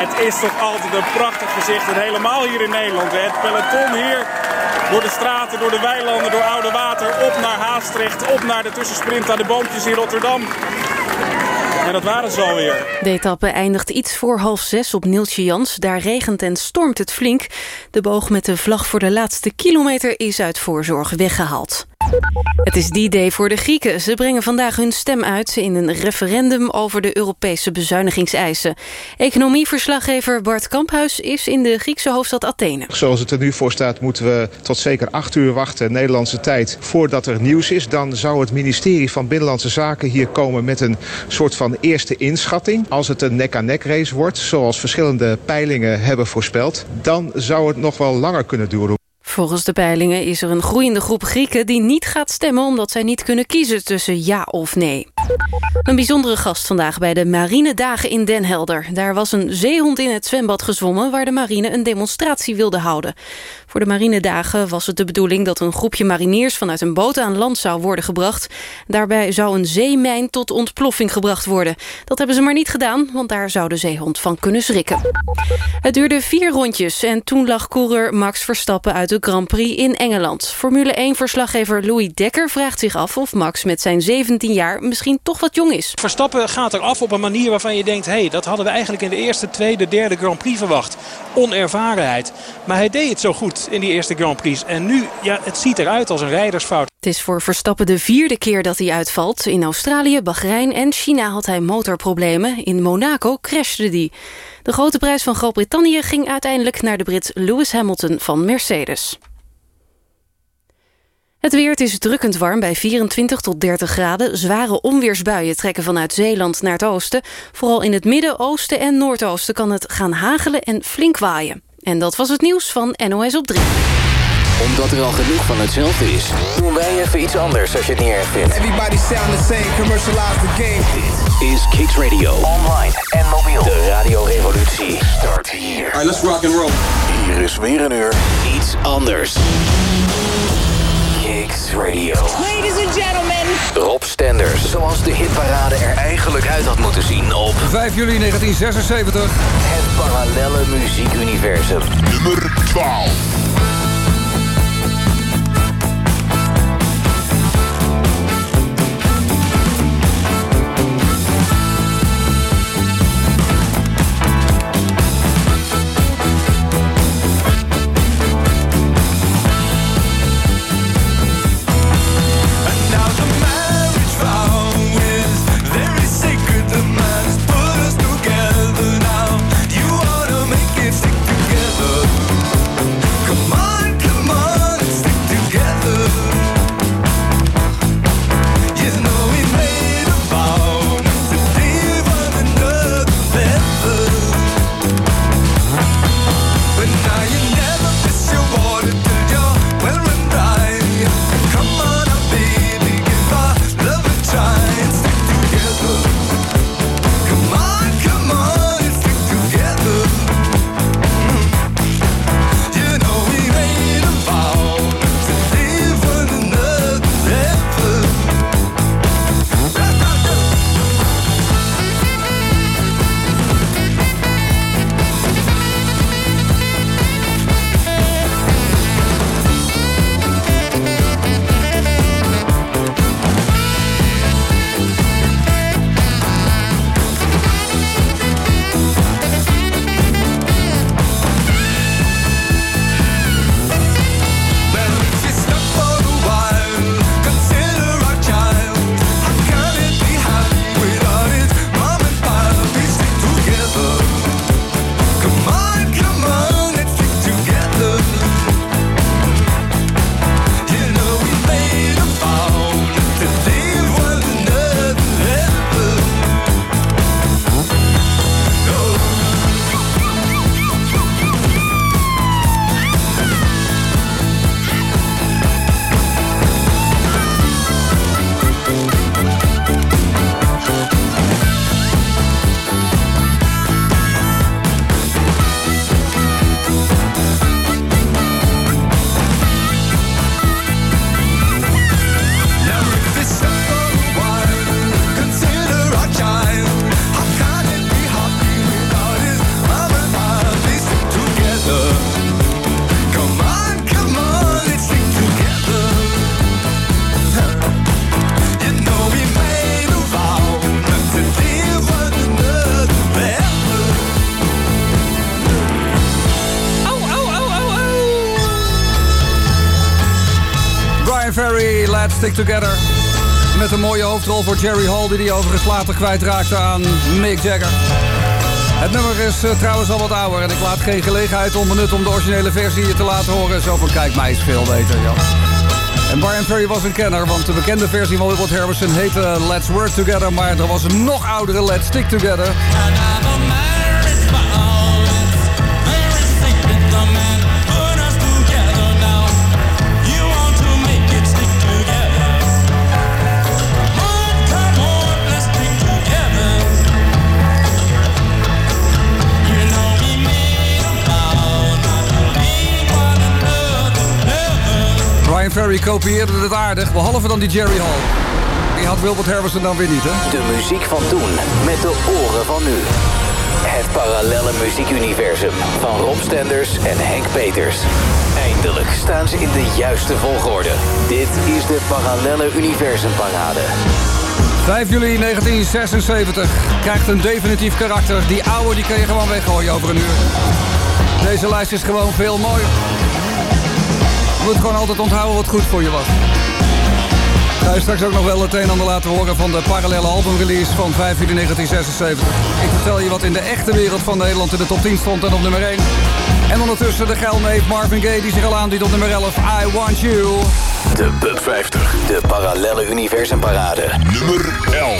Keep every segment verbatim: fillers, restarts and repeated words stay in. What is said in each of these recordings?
Het is toch altijd een prachtig gezicht. En helemaal hier in Nederland. Het peloton hier door de straten, door de weilanden, door Oude Water. Op naar Haastrecht, op naar de tussensprint aan de boompjes in Rotterdam. En dat waren ze alweer. De etappe eindigt iets voor half zes op Neeltje Jans. Daar regent en stormt het flink. De boog met de vlag voor de laatste kilometer is uit voorzorg weggehaald. Het is die day voor de Grieken. Ze brengen vandaag hun stem uit in een referendum over de Europese bezuinigingseisen. Economieverslaggever Bart Kamphuis is in de Griekse hoofdstad Athene. Zoals het er nu voor staat moeten we tot zeker acht uur wachten, Nederlandse tijd, voordat er nieuws is. Dan zou het ministerie van Binnenlandse Zaken hier komen met een soort van eerste inschatting. Als het een nek-aan-nek race wordt, zoals verschillende peilingen hebben voorspeld, dan zou het nog wel langer kunnen duren. Volgens de peilingen is er een groeiende groep Grieken die niet gaat stemmen omdat zij niet kunnen kiezen tussen ja of nee. Een bijzondere gast vandaag bij de Marinedagen in Den Helder. Daar was een zeehond in het zwembad gezwommen waar de marine een demonstratie wilde houden. Voor de Marinedagen was het de bedoeling dat een groepje mariniers vanuit een boot aan land zou worden gebracht. Daarbij zou een zeemijn tot ontploffing gebracht worden. Dat hebben ze maar niet gedaan, want daar zou de zeehond van kunnen schrikken. Het duurde vier rondjes en toen lag coureur Max Verstappen uit de Grand Prix in Engeland. Formule één-verslaggever Louis Dekker vraagt zich af of Max met zijn zeventien jaar misschien toch wat jong is. Verstappen gaat eraf op een manier waarvan je denkt, hé, hey, dat hadden we eigenlijk in de eerste, tweede, derde Grand Prix verwacht. Onervarenheid. Maar hij deed het zo goed in die eerste Grand Prix. En nu, ja, het ziet eruit als een rijdersfout. Het is voor Verstappen de vierde keer dat hij uitvalt. In Australië, Bahrein en China had hij motorproblemen. In Monaco crashte die. De grote prijs van Groot-Brittannië ging uiteindelijk naar de Brit Lewis Hamilton van Mercedes. Het weer, het is drukkend warm bij vierentwintig tot dertig graden. Zware onweersbuien trekken vanuit Zeeland naar het oosten. Vooral in het midden, oosten en noordoosten kan het gaan hagelen en flink waaien. En dat was het nieuws van N O S op drie. Omdat er al genoeg van hetzelfde is, doen wij even iets anders als je het niet erg vindt. Everybody sound the same, commercialize the game. Dit is Kicks Radio. Online en mobiel. De radiorevolutie start hier. Alright, let's rock and roll. Hier is weer een uur iets anders. Kicks Radio. Ladies and gentlemen. Rob Stenders, zoals de hitparade er eigenlijk uit had moeten zien op vijf juli negentien zesenzeventig. Het parallelle muziekuniversum. Nummer twaalf. Come Let's Stick Together. Met een mooie hoofdrol voor Jerry Hall, die die overigens later kwijtraakte aan Mick Jagger. Het nummer is uh, trouwens al wat ouder en ik laat geen gelegenheid onbenut om de originele versie hier te laten horen. Zo van, kijk, mij is veel beter, ja. En Bryan Ferry was een kenner, want de bekende versie van Wilbert Harrison heette Let's Work Together, maar er was een nog oudere Let's Stick Together. Bryan Ferry kopieerde het aardig, behalve dan die Jerry Hall. Die had Wilbert Harrison dan weer niet, hè? De muziek van toen, met de oren van nu. Het parallelle muziekuniversum van Rob Stenders en Henk Peters. Eindelijk staan ze in de juiste volgorde. Dit is de Parallelle Universumparade. vijf juli negentien zesenzeventig krijgt een definitief karakter. Die oude die kan je gewoon weggooien over een uur. Deze lijst is gewoon veel mooier. Je moet gewoon altijd onthouden wat goed voor je was. Ik ga je straks ook nog wel het een en ander laten horen van de parallele albumrelease van vijf juli negentien zesenzeventig. Ik vertel je wat in de echte wereld van Nederland in de top tien stond en op nummer één. En ondertussen de geilneef Marvin Gaye die zich al aandient op nummer elf. I Want You. De Pub vijftig. De Parallelle Universumparade. Nummer elf.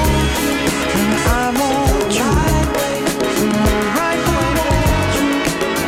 I won't try, right?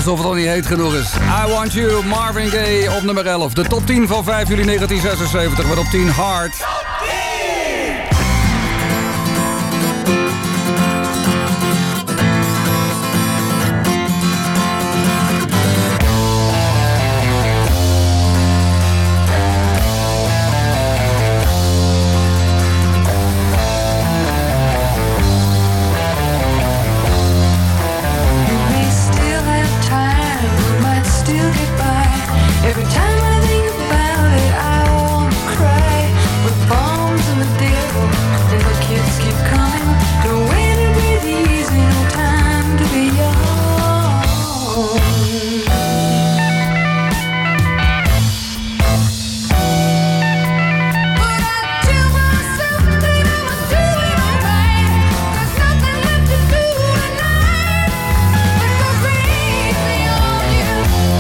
alsof het al niet heet genoeg is. I Want You, Marvin Gaye op nummer elf. De top tien van vijf juli negentien zesenzeventig met op tien Hard. Every time I think about it, I wanna cry. With bombs and the devil, and the kids keep coming. No way to breathe easy, no time to be young. But I tell myself that I'ma do it alright. There's nothing left to do tonight. Let me go crazy on you.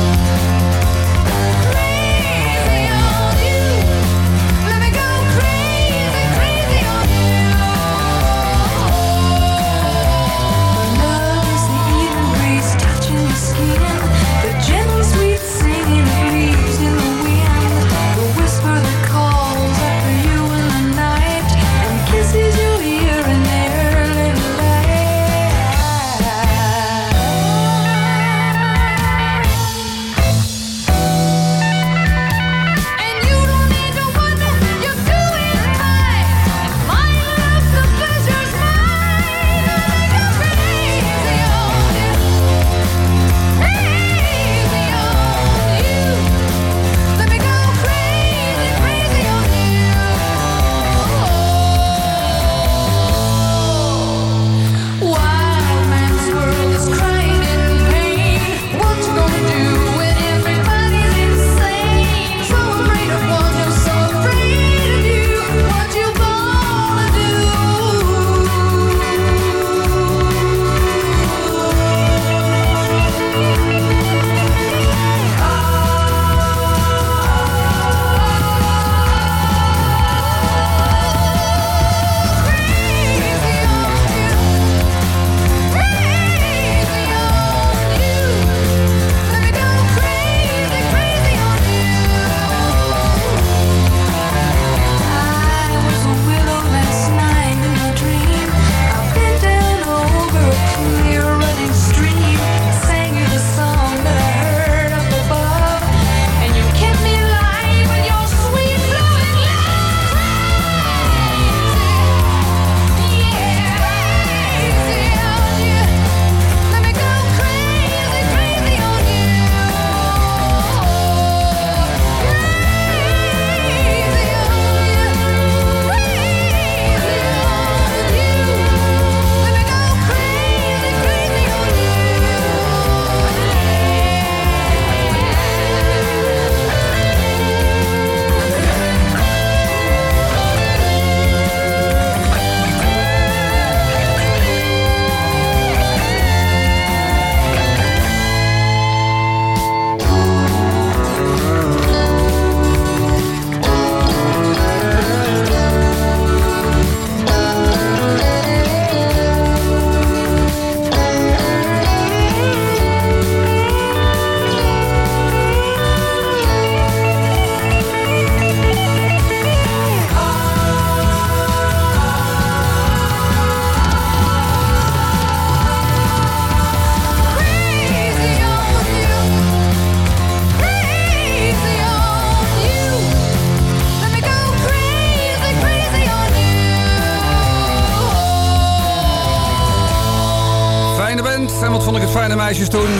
En wat vond ik het fijne meisjes toen.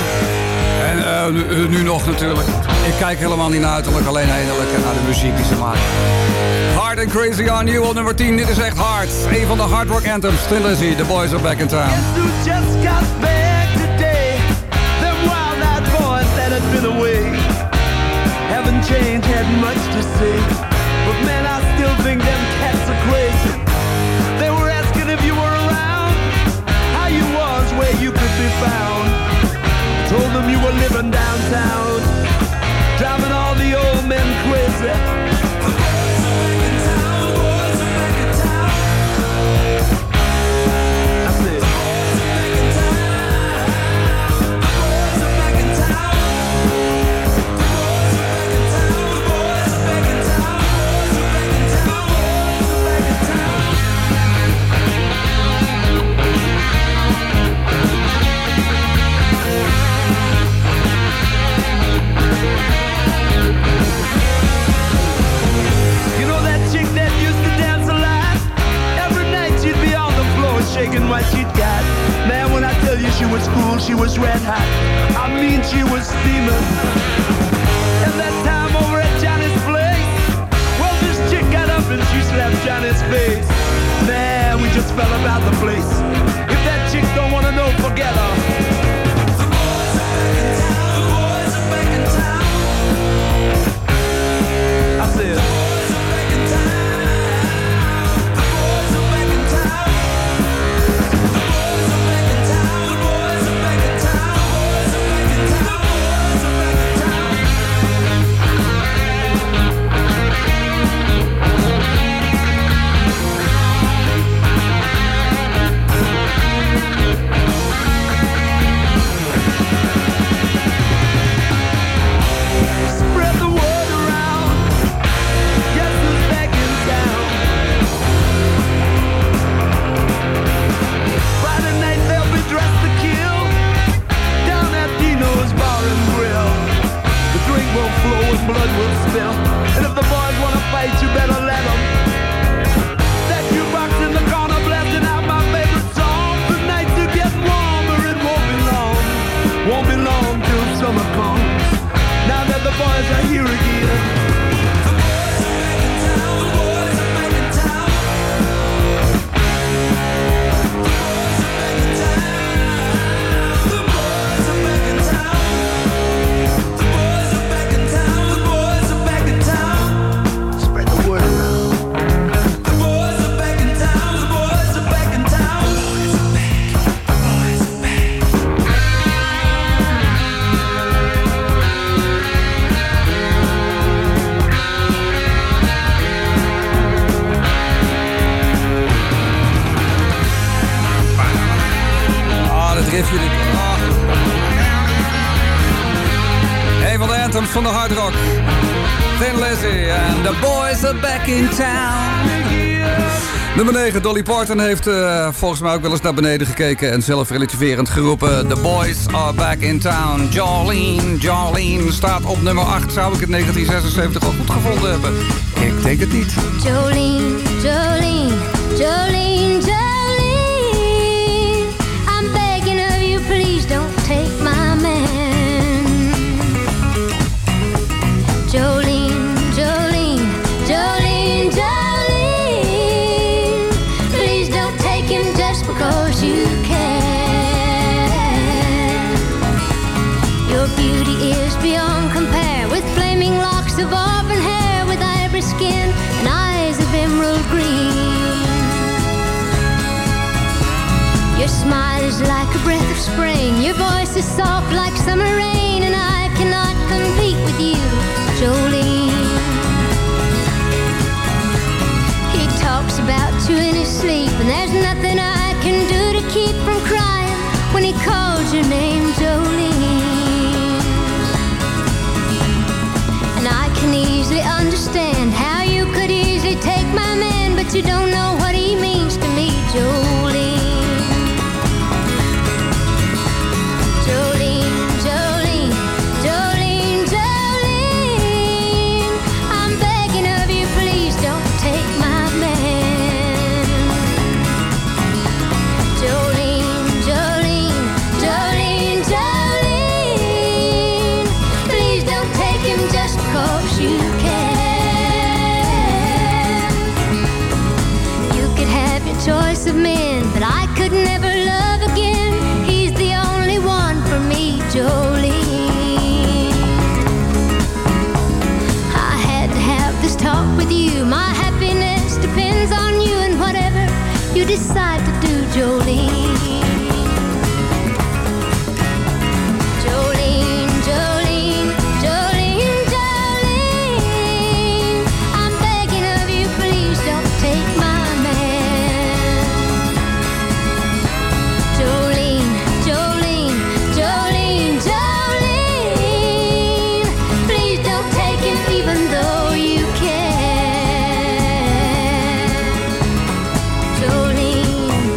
En uh, nu, nu nog natuurlijk. Ik kijk helemaal niet naar uiterlijk, alleen eindelijk naar de muziek die ze maken. Hard and Crazy on You op nummer tien. Dit is echt hard. Een van de hard rock anthems. Thin Lizzy, The Boys Are Back in Town. Guess who just got back today? Them wild-eyed boys that had been away haven't changed, had much to say. But man, I still think them cats are crazy. They were asking if you were around, how you was, where you could be found. Told them you were living downtown, driving all the old men crazy. The boys are back in town, the boys are back in town. I said, the boys are back in town, the boys are back in town. she was steaming. And that time over at Johnny's place, well, this chick got up and she slapped Johnny's face. Man, we just fell about the place. If that chick don't wanna know, forget her. The boys are back in town. The boys are back in town. I said, the boys are back in town. The boys are back in town. The boys are back in town. The boys are back in town. The boys are back in town. The boys are back in town. Spread the word around. Guess who's back in town? Friday night they'll be dressed to kill down at Dino's Bar and Grill. The drink will flow and blood will spill. And if the boys wanna fight, you better let them. That jukebox in the corner blasting out my favorite song. The nights are getting warmer, it won't be long. Won't be long till summer comes. Now that the boys are here again. The boys are back in town. The boys are back in town. The boys are back in town. The boys are back in town. The boys are back in town. Spread the word around. The boys are back in town. The boys are back in town. The boys are back. The boys are back. Ah, dat riffje. Dit. Ah. Een van de anthems van de hard rock. Thin Lizzy and the boys are back in town. Nummer negen, Dolly Parton heeft uh, volgens mij ook wel eens naar beneden gekeken en zelf relativerend geroepen: The boys are back in town. Jolene, Jolene staat op nummer acht. Zou ik in negentien zesenzeventig al goed gevonden hebben? Ik denk het niet. Jolene, Jolene, Jolene, Jolene, I'm begging of you, please don't take my man. Jolene, Jolene, Jolene, Jolene, please don't take him just because you can. Your beauty is beyond compare, with flaming locks of auburn hair, with ivory skin and eyes of emerald green. Your smile is like a breath of spring, your voice is soft like summer rain, and I cannot compete with you, Jolene. He talks about you in his sleep, and there's nothing I can do to keep from crying when he calls your name, Jolene. And I can easily understand how you could easily take my man, but you don't know what he means to me, Jolene. Jolene, Jolene, Jolene, Jolene, I'm begging of you, please don't take my man. Jolene, Jolene, Jolene, Jolene, please don't take him just because you can. You could have your choice of men, but I could never love again. He's the only one for me, Jolene. I had to have this talk with you. My happiness depends on you, and whatever you decide to do, Jolene. Jolene, Jolene, Jolene, Jolene, I'm begging of you, please don't take my man. Jolene, Jolene, Jolene, Jolene, please don't take him even though you can. Jolene,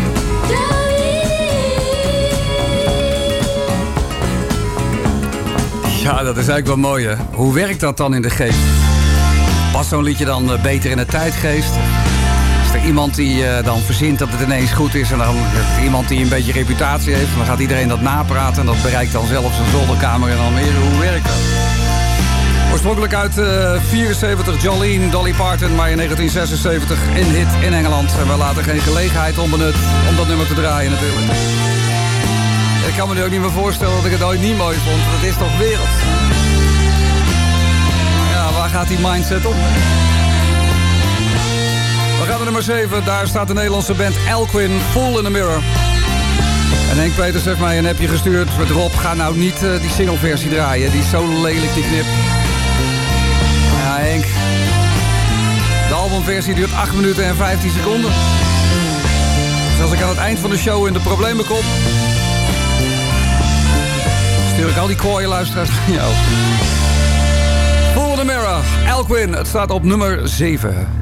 Jolene. Ja, dat is eigenlijk wel mooi, hè? Hoe werkt dat dan in de geest? Past zo'n liedje dan uh, beter in de tijdgeest? Is er iemand die uh, dan verzint dat het ineens goed is. En dan uh, iemand die een beetje reputatie heeft. Dan gaat iedereen dat napraten. En dat bereikt dan zelfs een zolderkamer in Almere. Hoe werkt dat? Oorspronkelijk uit uh, vierenzeventig Jolene, Dolly Parton. Maar in negentien zesenzeventig een hit in Engeland. En we laten geen gelegenheid onbenut om dat nummer te draaien natuurlijk. Ik kan me nu ook niet meer voorstellen dat ik het ooit niet mooi vond. Het is toch wereld. Ja, waar gaat die mindset op? We gaan naar nummer zeven. Daar staat de Nederlandse band Elquin, Fool in the Mirror. En Henk Peters heeft mij een appje gestuurd met Rob, ga nou niet uh, die singleversie draaien. Die is zo lelijk, die knip. Ja, Henk. De albumversie duurt acht minuten en vijftien seconden. Dus als ik aan het eind van de show in de problemen kom, stuur ik al die kwaaie luisteraars naar jou. Fool in the Mirror, Elquin. Het staat op nummer zeven.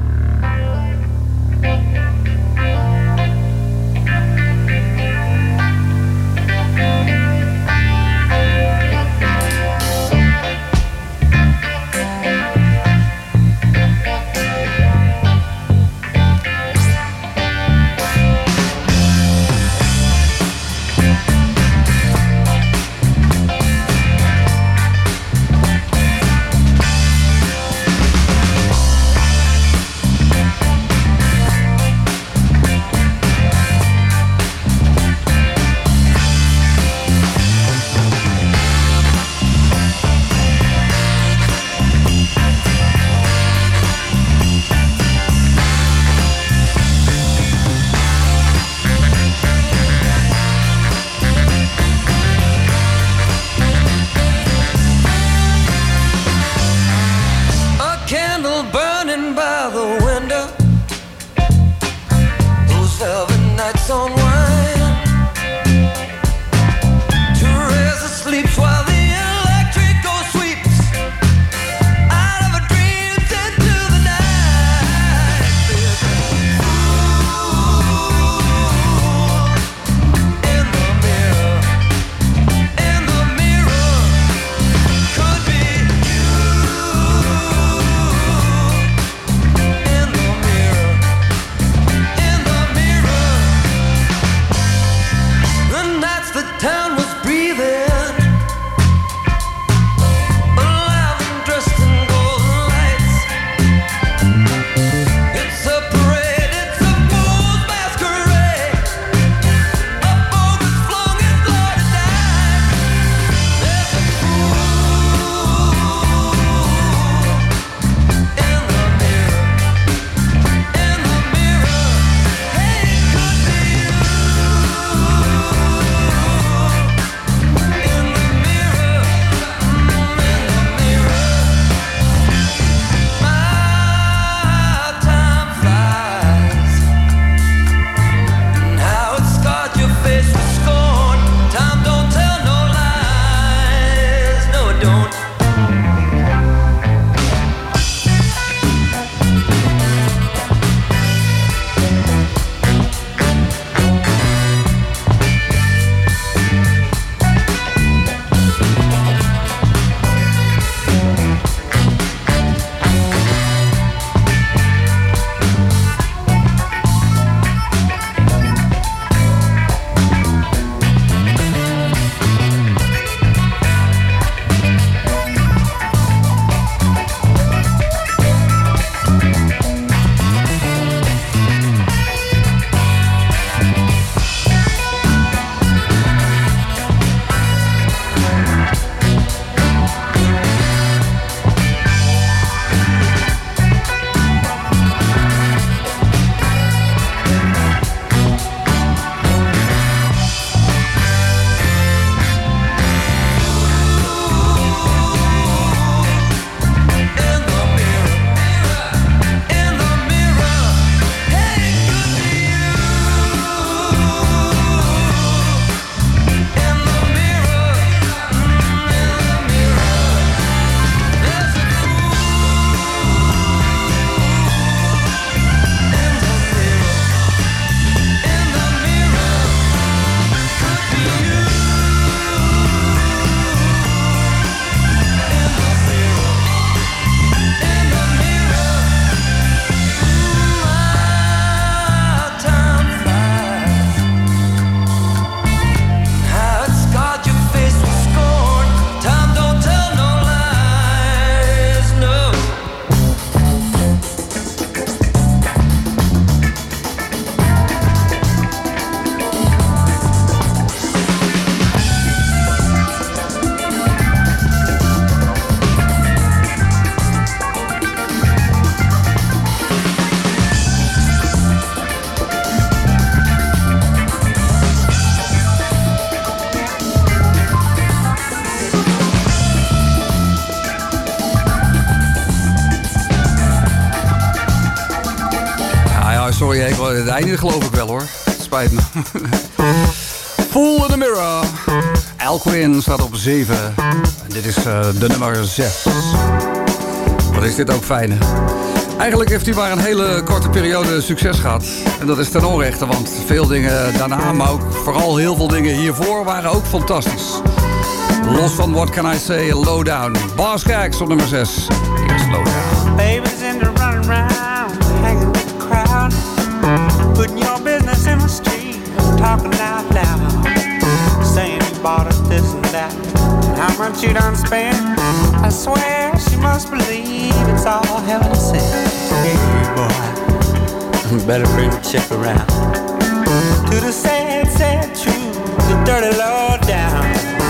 Ja, sorry, ik, het einde geloof ik wel hoor. Spijt me. Fool in the Mirror. Al Quinn staat op zeven. En dit is uh, de nummer zes. Wat is dit ook fijn. Eigenlijk heeft hij maar een hele korte periode succes gehad. En dat is ten onrechte, want veel dingen daarna, maar ook vooral heel veel dingen hiervoor waren ook fantastisch. Los van What Can I Say, Lowdown. Boss Gags op nummer zes. Eerst Lowdown. Baby's in the running round, hanging with the crowd, putting your business in the street, talking out loud, saying you bought us this and that, how much you done spent. I swear she must believe it's all heaven sent. Hey boy, better bring the chick around to the sad, sad truth, the dirty low down.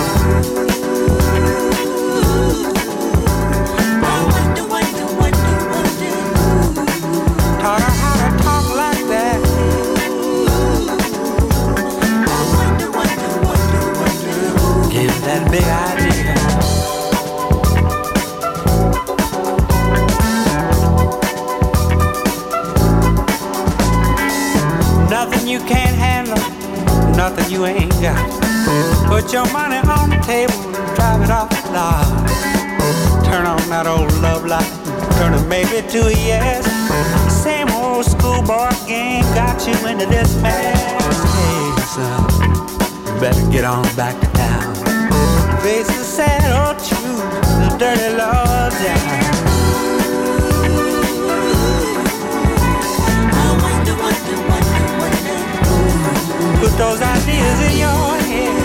Taught her how to talk like that. Gave her that big idea. Nothing you can't handle, nothing you ain't got. Put your money on the table and drive it off the lot. Turn on that old love light, turn a maybe to a yes. Same old schoolboy game got you into this mess. Hey son, you better get on back to town. Face the sad old truth, the dirty law down. Put those ideas in your head.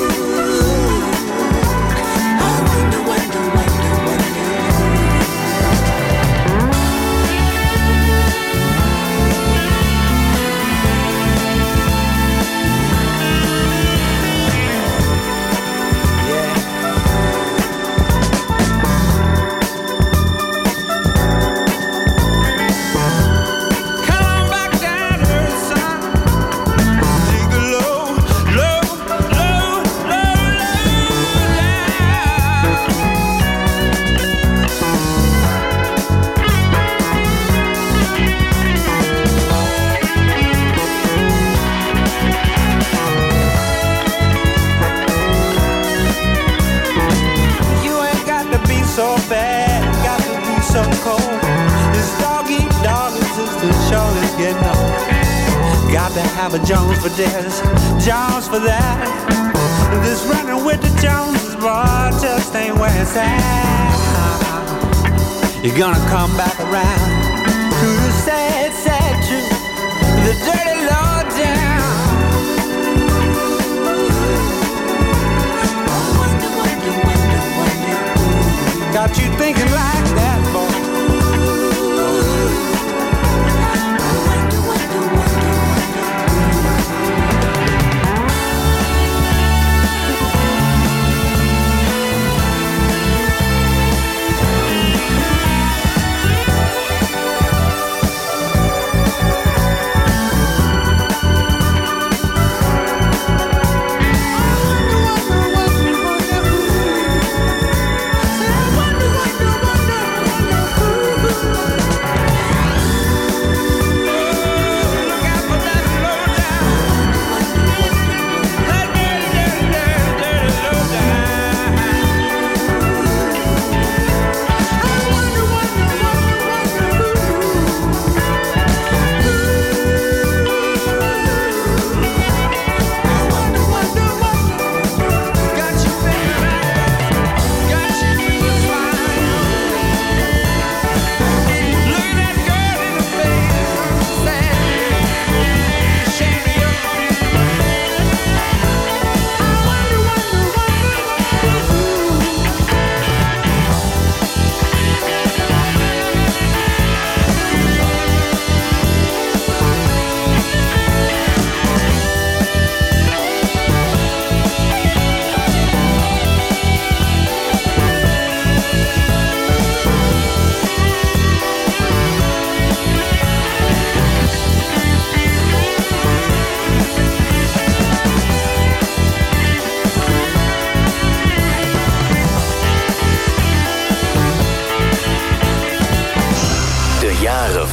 Got to have a Jones for this, Jones for that. This running with the Joneses, boy, just ain't where it's at. You're gonna come back around to the sad, sad truth, the dirty low down. Got you thinking like that, boy.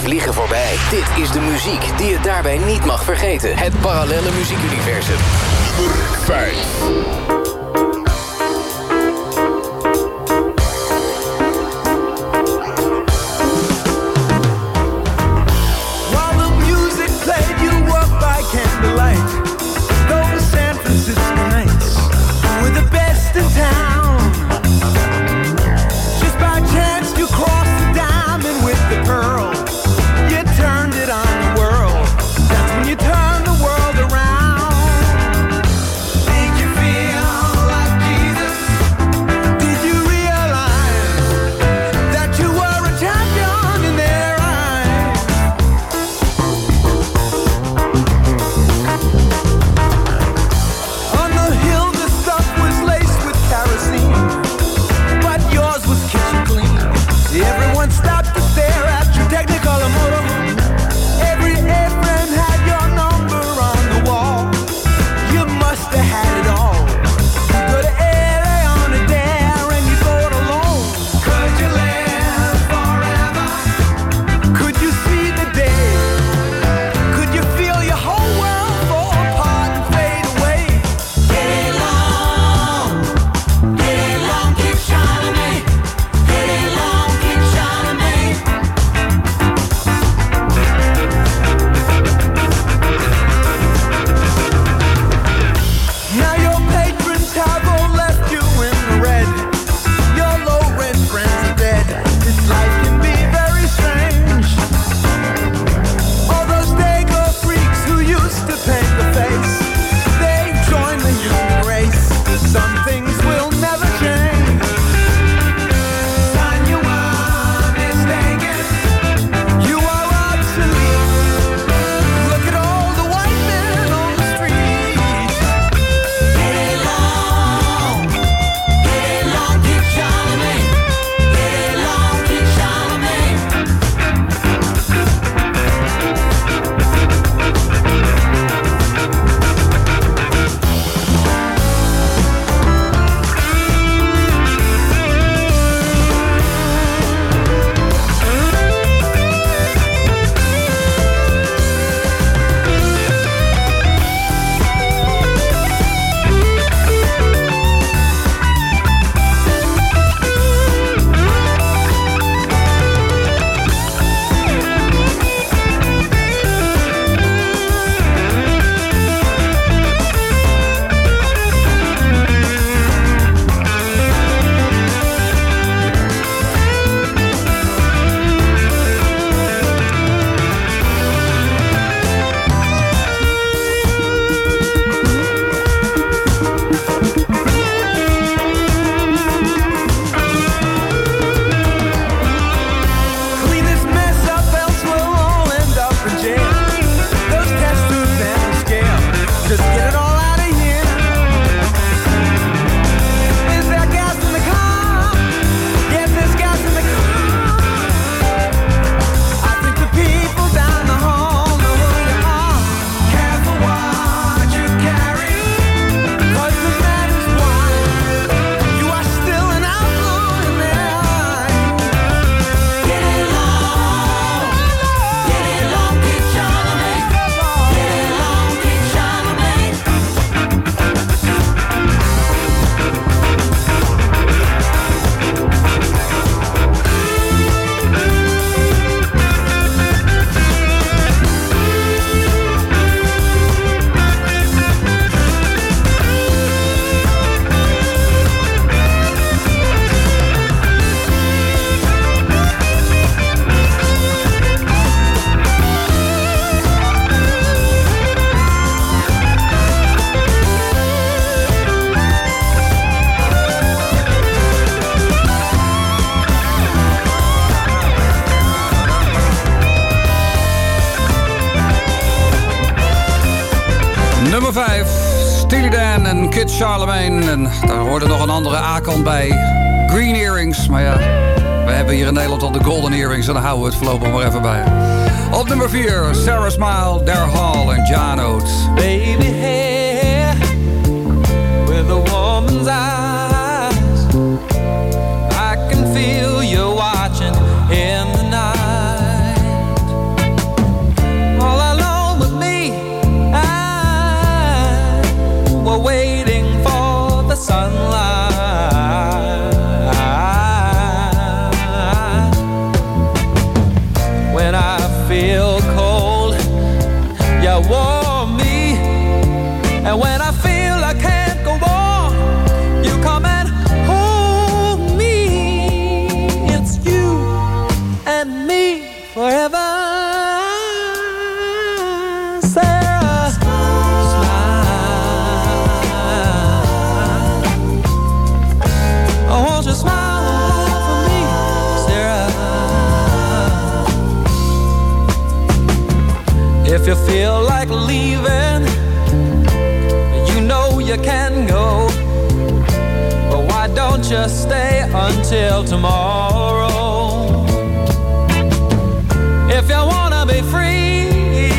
vliegen voorbij. Dit is de muziek die je daarbij niet mag vergeten. Het parallelle muziekuniversum. Nummer vijf. Nummer vijf, Steely Dan en Kid Charlemagne. En daar hoorde nog een andere A-kant bij. Green Earrings, maar ja, we hebben hier in Nederland al de Golden Earrings en daar houden we het voorlopig maar even bij. Op nummer vier, Sarah Smile, Dare Hall en John Oates. Baby hair with a woman's eyes, I can feel you watching in the night. you feel like leaving, you know you can go. But why don't you stay until tomorrow? If you wanna be free,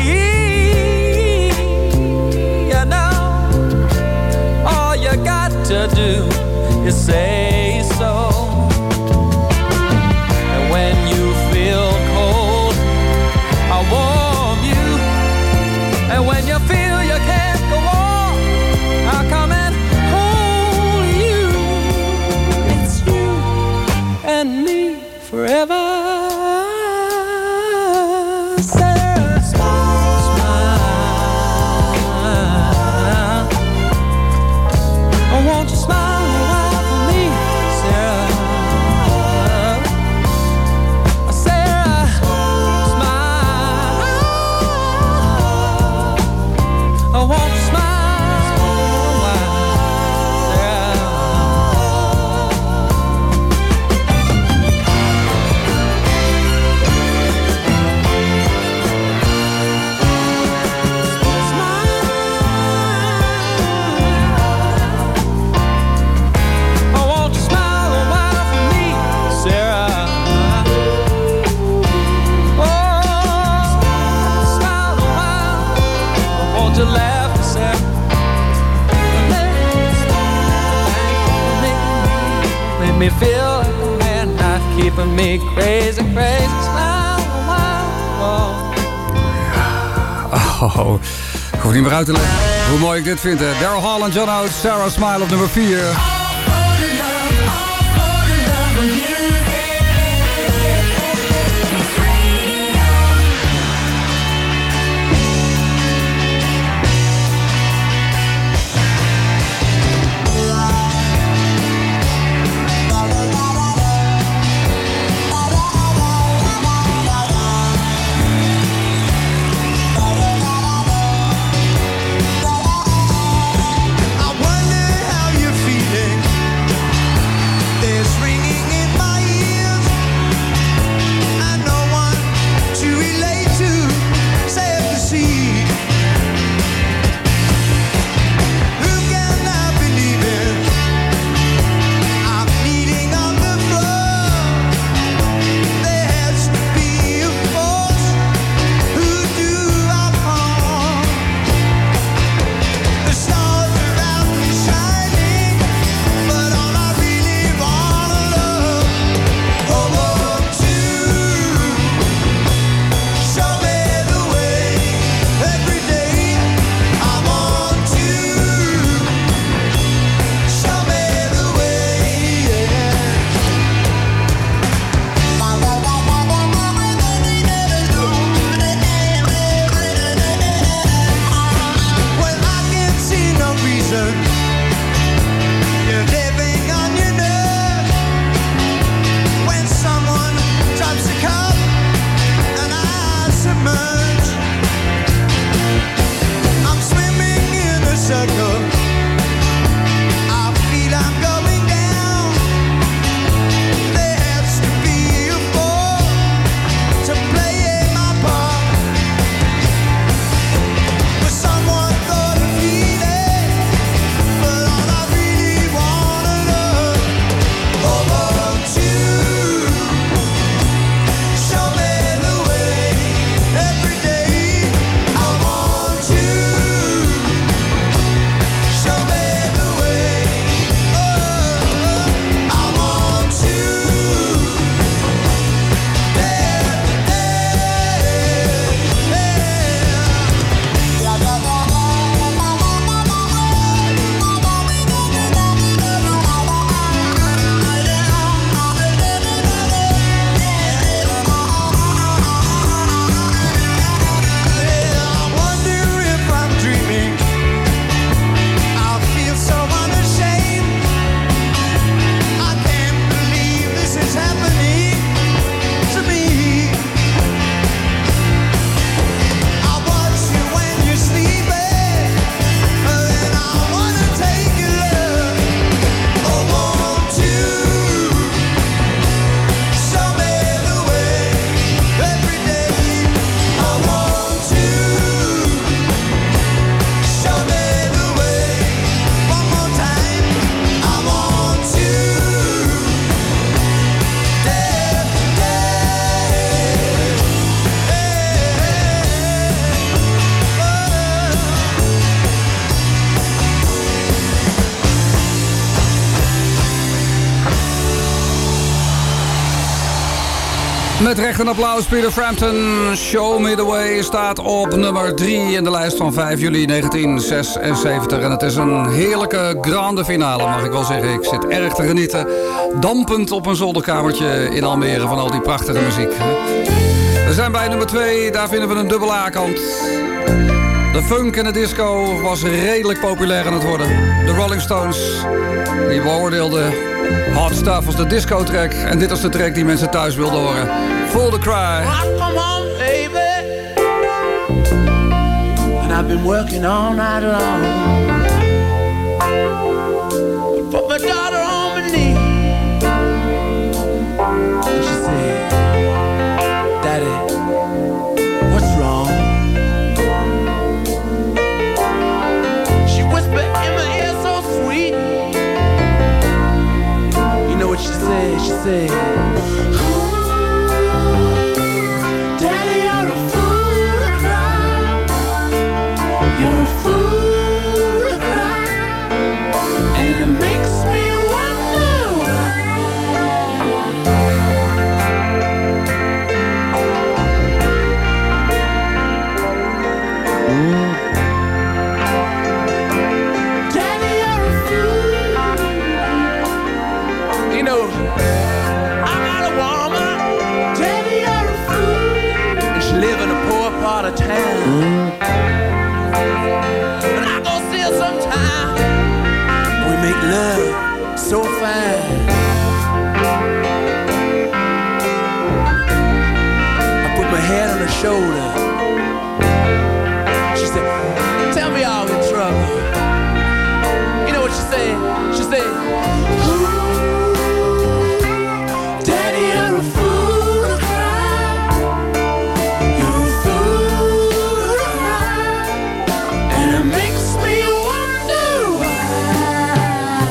you know, all you got to do is say so. And when you feel cold, I'll warm you. And when you feel you can't go on, I'll come and hold you. It's you and me forever. Sarah, smile, smile. Oh, won't you smile a while for me, Sarah? Sarah, smile. Oh, won't you smile a while, Sarah? Oh, won't you smile a while for me, Sarah? Oh, smile a while. Won't you laugh, Sarah? Make me feel like a man, not keeping me crazy, crazy. Smile a while. Oh, ik hoef niet meer uit te leggen hoe mooi ik dit vind. hè. Daryl Hall en John Oates, Sarah Smile op nummer vier. I wonder how you're feeling Met recht een applaus, Peter Frampton. Show Me The Way staat op nummer drie in de lijst van vijf juli negentien zesenzeventig. En het is een heerlijke grande finale, mag ik wel zeggen. Ik zit erg te genieten. Dampend op een zolderkamertje in Almere van al die prachtige muziek. We zijn bij nummer twee, daar vinden we een dubbele A-kant. De funk en de disco was redelijk populair aan het worden. De Rolling Stones, die beoordeelden Hot Stuff als de disco-track. En dit is de track die mensen thuis wilden horen. Full the Cry. Come on, baby. And I've been working all night long. Put my daughter on my knee. And she said, Daddy, what's wrong? She whispered in my ear so sweet. You know what she said? She said, Daddy, you're a fool to cry. You're a fool to cry. And it makes me wonder Daddy, you're a fool. You know, I got a woman. Daddy, you're a fool. And she live in a poor part of town. And I go see her sometime. We make love so fine. I put my head on her shoulder. She said, tell me all in trouble. You know what she said? She said, Daddy, you're a fool to cry. You're a fool to cry. And it makes me wonder why.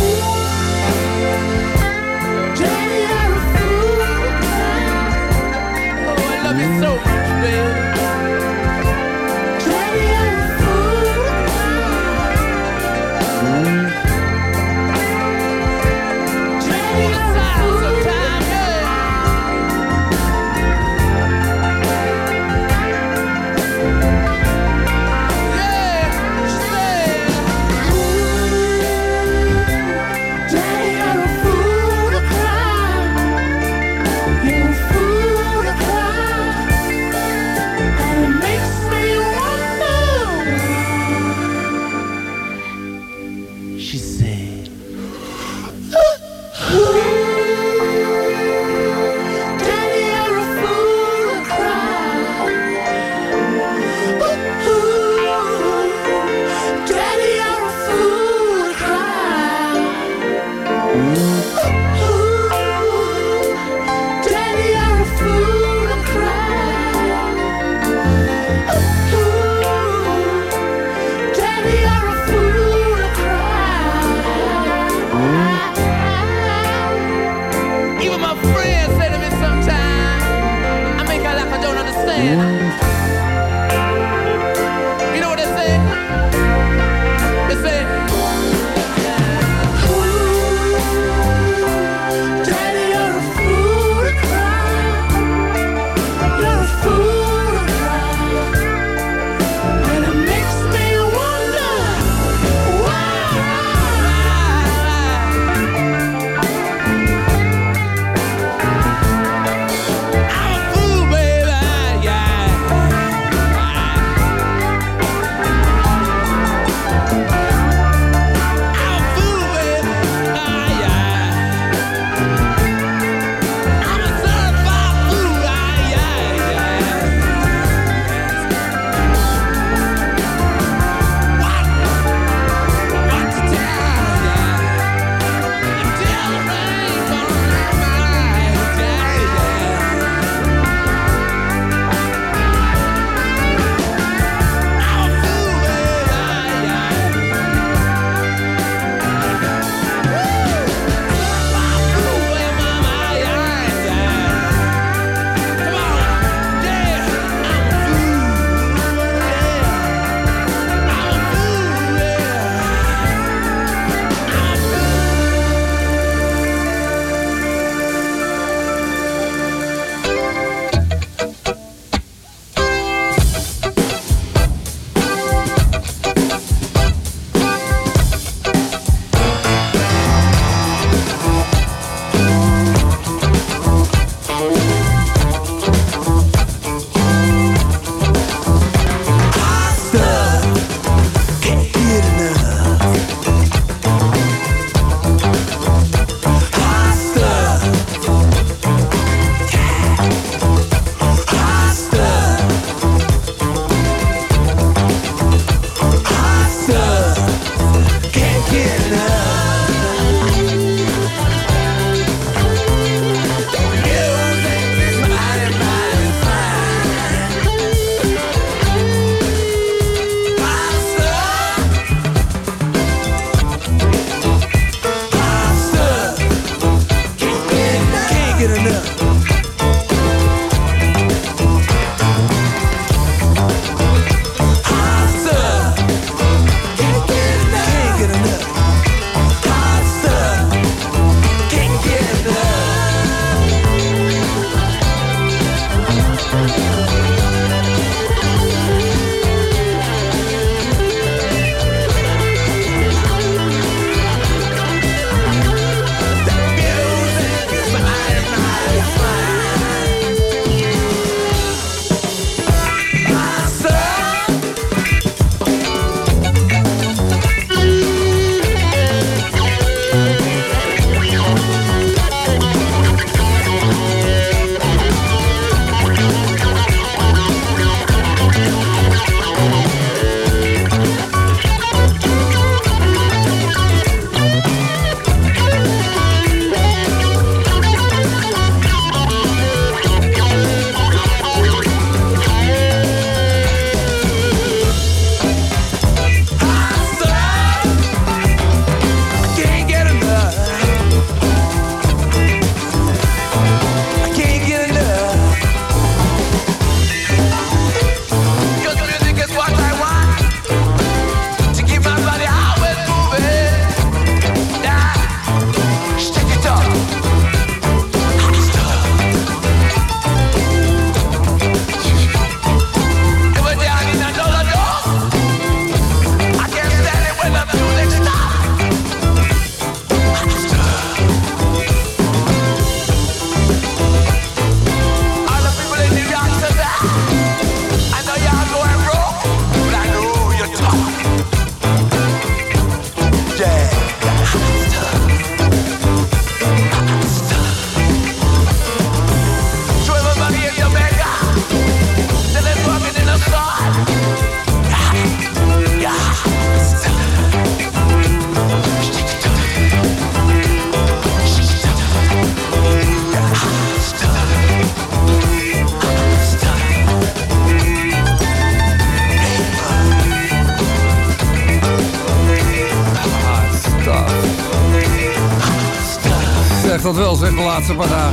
Daddy, you're a fool to cry. Oh, I love you so much, baby. Daddy, you're a fool to cry. Daddy, you're a fool to cry. Daddy, you're a fool to cry. You're a fool to cry. And it makes me wonder. She said, Daddy, you're a fool to cry. Daddy, you're a fool to cry. Daddy, you're a fool to cry. Daddy, you're a fool to cry. Even my friends say to me sometimes, I make out like I don't understand. You know what they say? They say, Daddy, you're a fool to cry. You're a fool to cry. And it makes me wonder why. I'm a fool, baby, yeah. wel, zeg, de laatste paar dagen.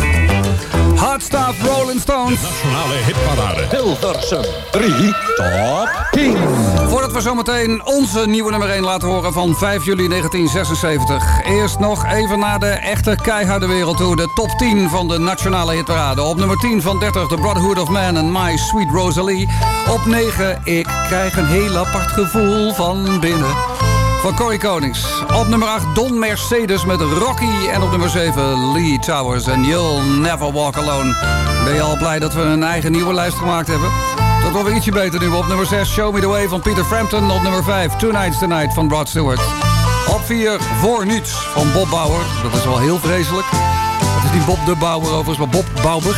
Hard Stuff, Rolling Stones. Nationale hitparade. Hilversum drie, top tien. Voordat we zometeen onze nieuwe nummer één laten horen van vijf juli negentien zesenzeventig. Eerst nog even naar de echte keiharde wereld toe. De top tien van de nationale hitparade. Op nummer tien van dertig, The Brotherhood of Man en My Sweet Rosalie. Op negen, Ik krijg een heel apart gevoel van binnen, van Corrie Konings. Op nummer acht, Don Mercedes met Rocky. En op nummer zeven, Lee Towers en You'll Never Walk Alone. Ben je al blij dat we een eigen nieuwe lijst gemaakt hebben? Dat wordt weer ietsje beter nu. Op nummer zes, Show Me The Way van Peter Frampton. Op nummer vijf, Two Nights Tonight van Rod Stewart. Op vier, Voor Niets van Bob Bauer. Dat is wel heel vreselijk. Het is niet Bob de Bauer overigens, maar Bob Bauer.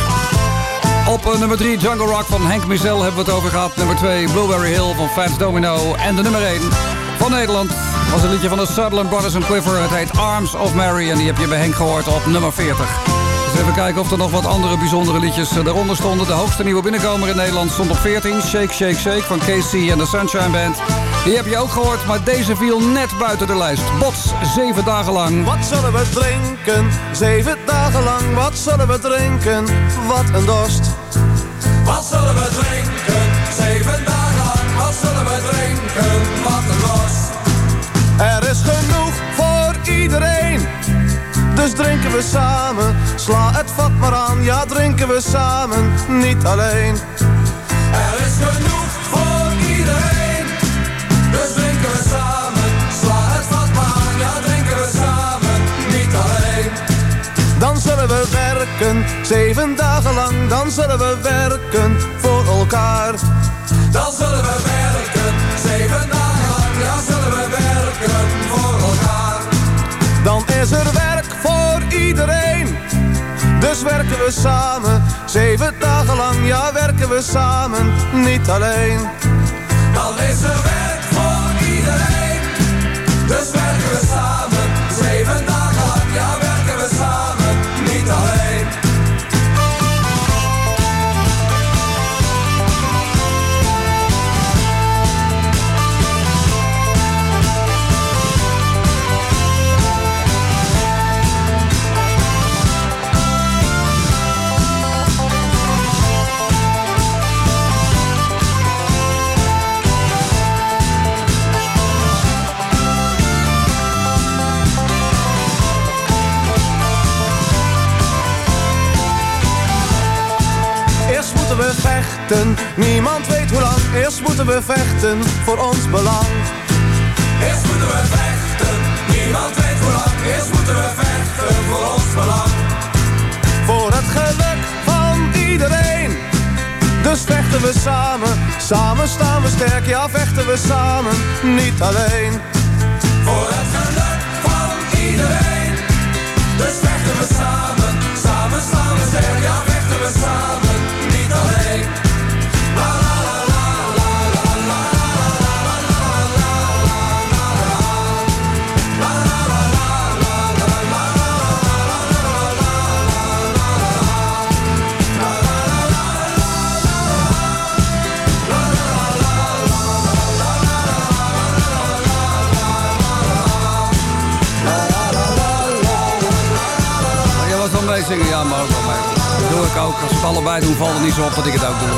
Op uh, nummer drie, Jungle Rock van Henk Mizel hebben we het over gehad. Nummer twee, Blueberry Hill van Fats Domino. En de nummer één van Nederland was een liedje van de Sutherland Brothers en Quiver. Het heet Arms of Mary en die heb je bij Henk gehoord op nummer veertig. Dus even kijken of er nog wat andere bijzondere liedjes daaronder stonden. De hoogste nieuwe binnenkomer in Nederland stond op veertien. Shake, Shake, Shake van K C en de Sunshine Band. Die heb je ook gehoord, maar deze viel net buiten de lijst. Bots, zeven dagen lang. Wat zullen we drinken? Zeven dagen lang. Wat zullen we drinken? Wat een dorst. Wat zullen we drinken? Zeven dagen lang. Wat zullen we drinken? Wat een dorst. Er is genoeg voor iedereen. Dus drinken we samen. Sla het vat maar aan. Ja, drinken we samen. Niet alleen. Er is genoeg voor iedereen. Dus drinken we samen. Sla het vat maar aan. Ja, drinken we samen. Niet alleen. Dan zullen we werken. Zeven dagen lang. Dan zullen we werken voor elkaar. Dan zullen we werken. Zeven dagen lang. Ja, zullen we werken voor elkaar. Dan is er werk voor iedereen. Dus werken we samen. Zeven dagen lang. Ja, werken we samen. Niet alleen. Dan is er werk voor iedereen. Dus werken we samen. Zeven dagen lang. Ja, werken we samen. Niet alleen. We vechten, niemand weet hoe lang. Eerst moeten we vechten voor ons belang. Eerst moeten we vechten, niemand weet hoe lang. Eerst moeten we vechten voor ons belang. Voor het geluk van iedereen. Dus vechten we samen, samen staan we sterk. Ja, vechten we samen, niet alleen. Voor het geluk van iedereen. Dus vechten we samen, samen staan we sterk. Ja, vechten we samen, niet alleen. La la la la la la la la la Zingen, ja, maar ook wel mee. Dat doe ik ook. Als we het allebei doen, valt het niet zo op dat ik het ook doe.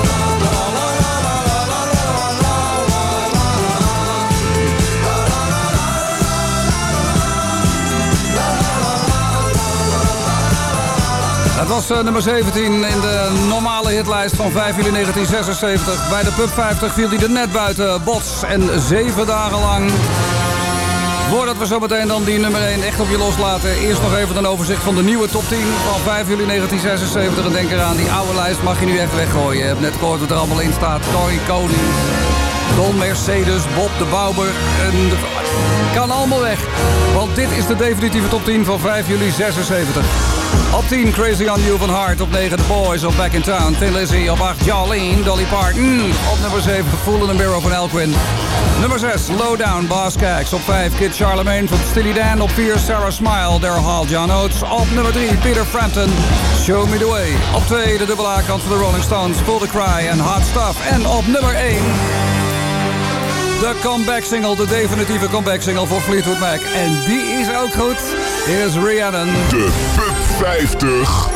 Het was uh, nummer zeventien in de normale hitlijst van vijf juli negentien zesenzeventig. Bij de Pub vijftig viel hij er net buiten. Bots en zeven dagen lang. Voordat we zo meteen dan die nummer één echt op je loslaten. Eerst nog even een overzicht van de nieuwe top tien van vijf juli negentien zesenzeventig. En denk eraan, die oude lijst mag je nu echt weggooien. Je hebt net gehoord wat er allemaal in staat. Corrie Konings, Don Mercedes, Bob de Bauer. En de... Kan allemaal weg. Want dit is de definitieve top tien van vijf juli zesenzeventig. Op tien, Crazy on You van Heart. Op negen, The Boys of Back in Town. Thin Lizzy. Op acht, Jolene, Dolly Parton. Op nummer zeven, Fool in the Mirror van Elquin. Nummer zes, Lowdown, Boss Cax. Op vijf, Kid Charlemagne van Steely Dan. Op vier, Sarah Smile, Daryl Hall, John Oates. Op nummer drie, Peter Frampton, Show Me The Way. Op twee, de dubbele A-kant van de Rolling Stones, Pull The Cry en Hot Stuff. En op nummer één... de comeback single, de definitieve comeback single voor Fleetwood Mac. En die is ook goed. Hier is Rhiannon. De Pub vijftig.